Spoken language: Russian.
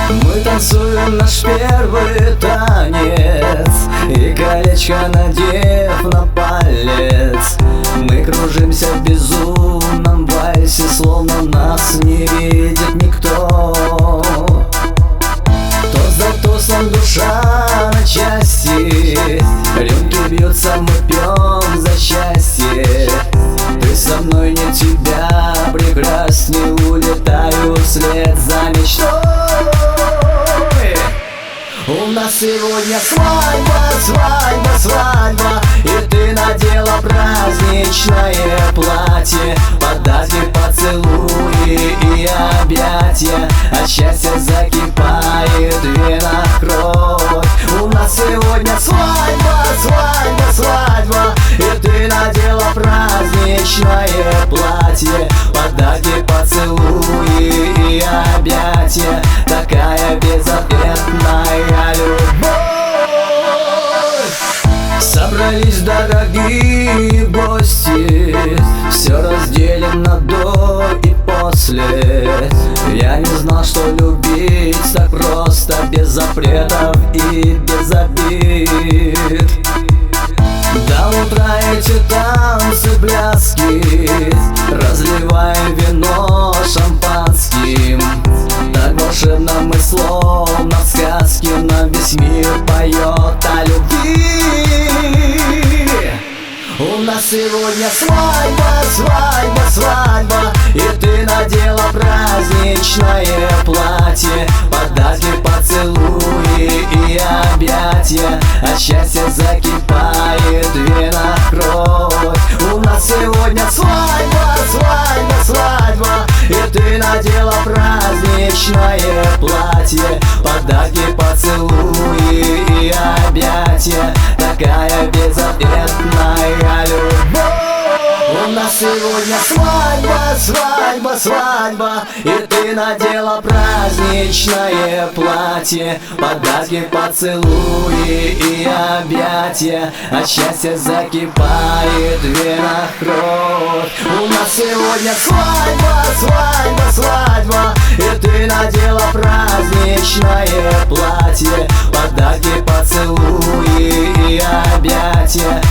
Мы танцуем наш первый танец, и колечко надев на палец. Мы кружимся в безумном вальсе, словно нас не видит никто. Тост за тостом душа на части, рюмки бьются, мы пьем за счастье. Ты со мной, нет тебя прекрасней, улетаю вслед за мечтой. У нас сегодня свадьба, свадьба, свадьба, и ты надела праздничное платье. Подарки, поцелуи и объятия, от счастья закипает вена, кровь. У нас сегодня свадьба, свадьба, свадьба, и ты надела праздничное платье. Подарки, поцелуи и объятия, такая безответная любовь. Собрались дорогие гости, все разделим на до и после. Я не знал, что любить так просто, без запретов и без обид. До утра эти танцы, пляски, разливаем вино шампанским. Так волшебно мы, словно в сказке, нам весь мир поет о любви. У нас сегодня свадьба, свадьба, свадьба, и ты надела праздничное платье. Подарки, поцелуи и объятия, от счастья закипает вена, кровь. У нас сегодня свадьба, свадьба, свадьба, и ты надела праздничное платье. Подарки, поцелуи и объятия, такая безответная любовь. У нас сегодня свадьба, свадьба, свадьба, и ты надела праздничное платье. Подарки, поцелуи и объятия, от счастья закипает вена, кровь. У нас сегодня свадьба, свадьба, свадьба, и ты надела праздничное платье. Подарки, поцелуи и объятия,